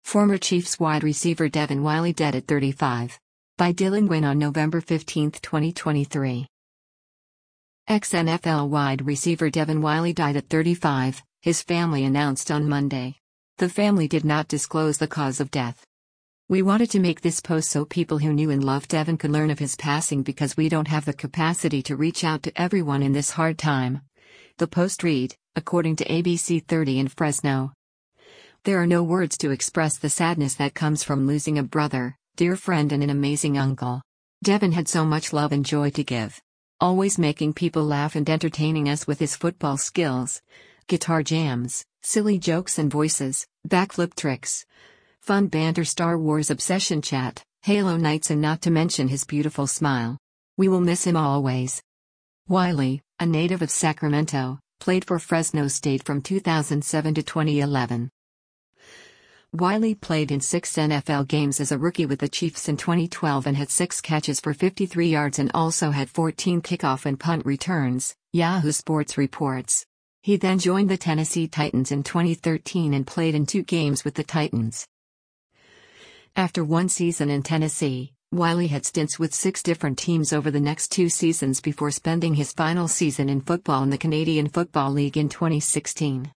Former Chiefs wide receiver Devin Wiley dead at 35. By Dylan Wynn on November 15, 2023. Ex-NFL wide receiver Devin Wiley died at 35, his family announced on Monday. The family did not disclose the cause of death. "We wanted to make this post so people who knew and loved Devin could learn of his passing because we don't have the capacity to reach out to everyone in this hard time." The post read, according to ABC 30 in Fresno. "There are no words to express the sadness that comes from losing a brother, dear friend and an amazing uncle. Devin had so much love and joy to give. Always making people laugh and entertaining us with his football skills. Guitar jams, silly jokes and voices, backflip tricks. Fun banter, Star Wars obsession chat, Halo nights and not to mention his beautiful smile. We will miss him always." Wiley, a native of Sacramento, played for Fresno State from 2007 to 2011. Wiley played in 6 NFL games as a rookie with the Chiefs in 2012 and had 6 catches for 53 yards and also had 14 kickoff and punt returns, Yahoo Sports reports. He then joined the Tennessee Titans in 2013 and played in 2 games with the Titans. After 1 season in Tennessee, Wiley had stints with 6 different teams over the next 2 seasons before spending his final season in football in the Canadian Football League in 2016.